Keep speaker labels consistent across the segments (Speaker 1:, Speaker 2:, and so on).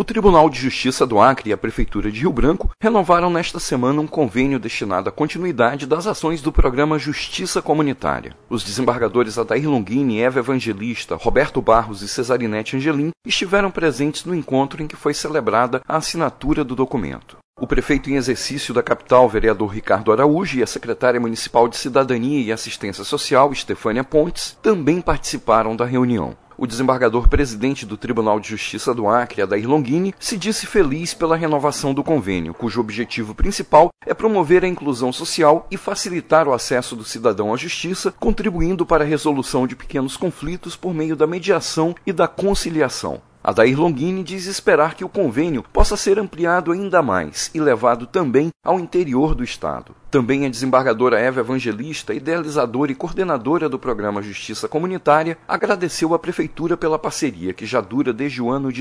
Speaker 1: O Tribunal de Justiça do Acre e a Prefeitura de Rio Branco renovaram nesta semana um convênio destinado à continuidade das ações do programa Justiça Comunitária. Os desembargadores Adair Longini, Eva Evangelista, Roberto Barros e Cesarinete Angelim estiveram presentes no encontro em que foi celebrada a assinatura do documento. O prefeito em exercício da capital, vereador Ricardo Araújo, e a secretária municipal de Cidadania e Assistência Social, Estefânia Pontes, também participaram da reunião. O desembargador-presidente do Tribunal de Justiça do Acre, Adair Longini, se disse feliz pela renovação do convênio, cujo objetivo principal é promover a inclusão social e facilitar o acesso do cidadão à justiça, contribuindo para a resolução de pequenos conflitos por meio da mediação e da conciliação. Adair Longini diz esperar que o convênio possa ser ampliado ainda mais e levado também ao interior do Estado. Também a desembargadora Eva Evangelista, idealizadora e coordenadora do programa Justiça Comunitária, agradeceu à Prefeitura pela parceria que já dura desde o ano de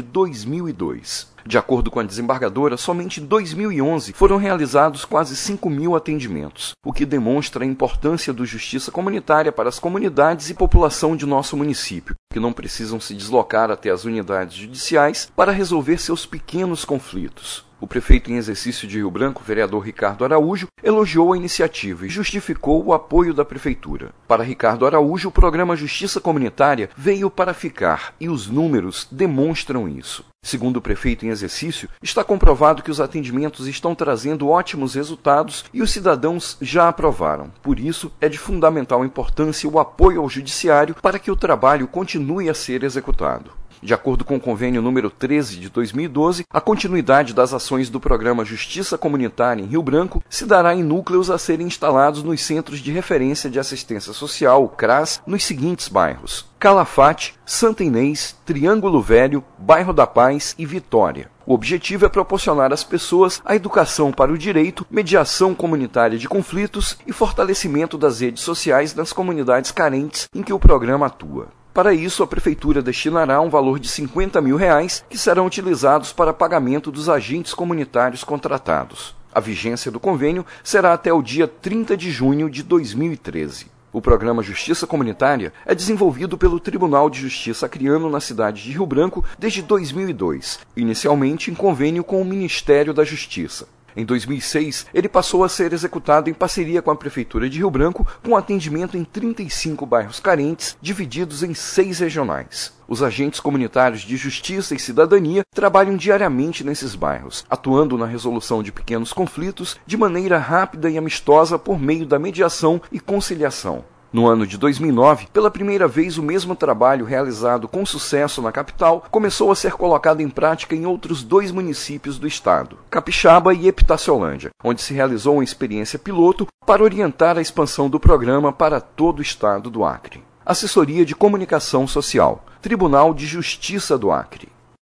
Speaker 1: 2002. De acordo com a desembargadora, somente em 2011 foram realizados quase 5.000 atendimentos, o que demonstra a importância do Justiça Comunitária para as comunidades e população de nosso município, que não precisam se deslocar até as unidades judiciais para resolver seus pequenos conflitos. O prefeito em exercício de Rio Branco, vereador Ricardo Araújo, elogiou a iniciativa e justificou o apoio da Prefeitura. Para Ricardo Araújo, o programa Justiça Comunitária veio para ficar e os números demonstram isso. Segundo o prefeito em exercício, está comprovado que os atendimentos estão trazendo ótimos resultados e os cidadãos já aprovaram. Por isso, é de fundamental importância o apoio ao judiciário para que o trabalho continue a ser executado. De acordo com o convênio número 13 de 2012, a continuidade das ações do programa Justiça Comunitária em Rio Branco se dará em núcleos a serem instalados nos Centros de Referência de Assistência Social, CRAS, nos seguintes bairros: Calafate, Santa Inês, Triângulo Velho, Bairro da Paz e Vitória. O objetivo é proporcionar às pessoas a educação para o direito, mediação comunitária de conflitos e fortalecimento das redes sociais nas comunidades carentes em que o programa atua. Para isso, a Prefeitura destinará um valor de R$50 mil, que serão utilizados para pagamento dos agentes comunitários contratados. A vigência do convênio será até o dia 30 de junho de 2013. O programa Justiça Comunitária é desenvolvido pelo Tribunal de Justiça Acreano na cidade de Rio Branco desde 2002, inicialmente em convênio com o Ministério da Justiça. Em 2006, ele passou a ser executado em parceria com a Prefeitura de Rio Branco, com atendimento em 35 bairros carentes, divididos em 6 regionais. Os agentes comunitários de Justiça e Cidadania trabalham diariamente nesses bairros, atuando na resolução de pequenos conflitos de maneira rápida e amistosa por meio da mediação e conciliação. No ano de 2009, pela primeira vez, o mesmo trabalho realizado com sucesso na capital começou a ser colocado em prática em outros 2 municípios do estado, Capixaba e Epitaciolândia, onde se realizou uma experiência piloto para orientar a expansão do programa para todo o estado do Acre. Assessoria de Comunicação Social, Tribunal de Justiça do Acre.